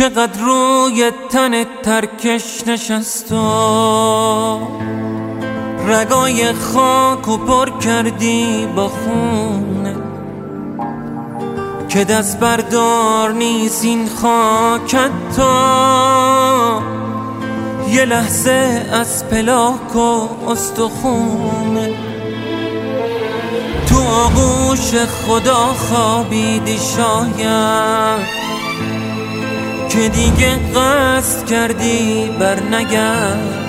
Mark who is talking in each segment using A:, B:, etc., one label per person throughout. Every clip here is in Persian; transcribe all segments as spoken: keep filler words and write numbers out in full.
A: چقدر روی تن ترکش نشست و رگای خاک و پر کردی با خونه که دست بردار نیست این خاکت تا یه لحظه از پلاک و استخونه. تو آغوش خدا خوابیدی شاید که دیگه قصد کردی بر نگرد.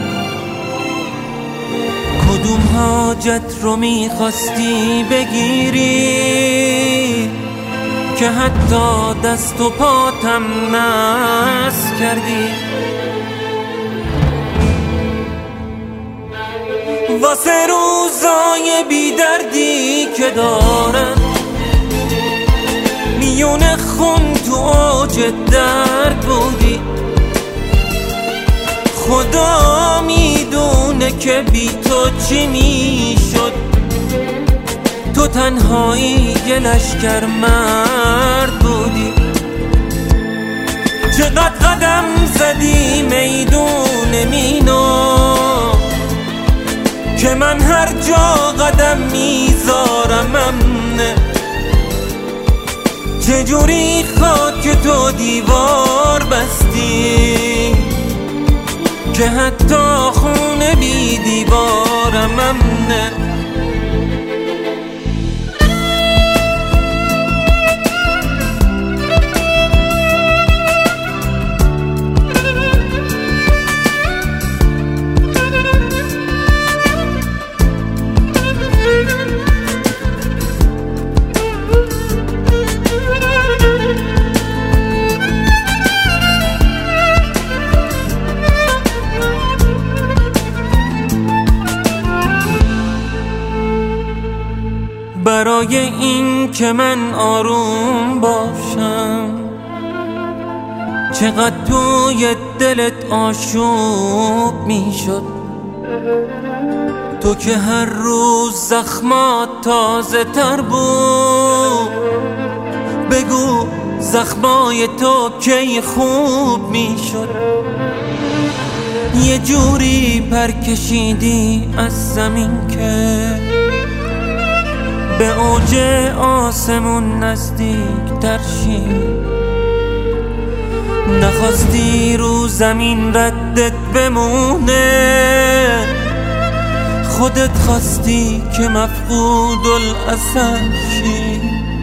A: کدوم حاجت رو میخواستی بگیری که حتی دست و پاتم نس کردی. واسه روزای بی دردی که دارم میون خون تو اوج درد بودی. خدا میدونه که بی تو چی میشد. تو تنهایی یه لشکر مرد بودی. چقدر قدم زدی میدون مینو که من هر جا قدم میذارم امنه. چجوری خاک تو دیوار بستی که حتی خونه بی دیوارم امنه. برای این که من آروم باشم چقدر توی دلت آشوب میشد. تو که هر روز زخمات تازه تر بود. بگو زخمای تو کی خوب میشد. یه جوری پر کشیدی از زمین که به اوج آسمون نزدیک تر شی. نخواستی رو زمین ردت بمونه. خودت خواستی که مفقود الاثر شی.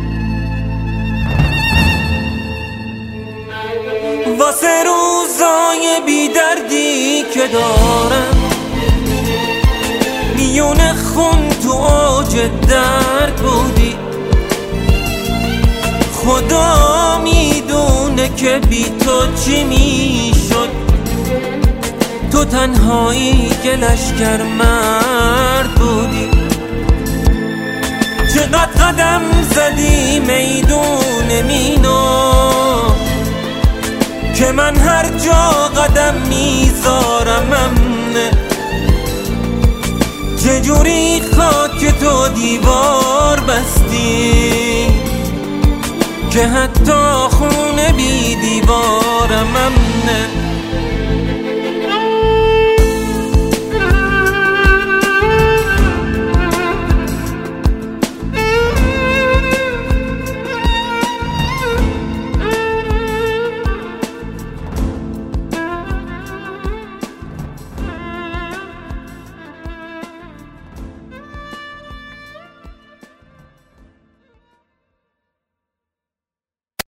A: واسه روزای بی دردی که دارم میون خون تو اوج درد بودی. خدا میدونه که بی تو چی میشد. تو تنهایی یه لشکر مرد بودی. چقدر قدم زدی میدون مینو که من هر جا قدم میذارم امنه. چجوری خاک تو دیوار بستی که حتی خونه بی دیوارم امنه.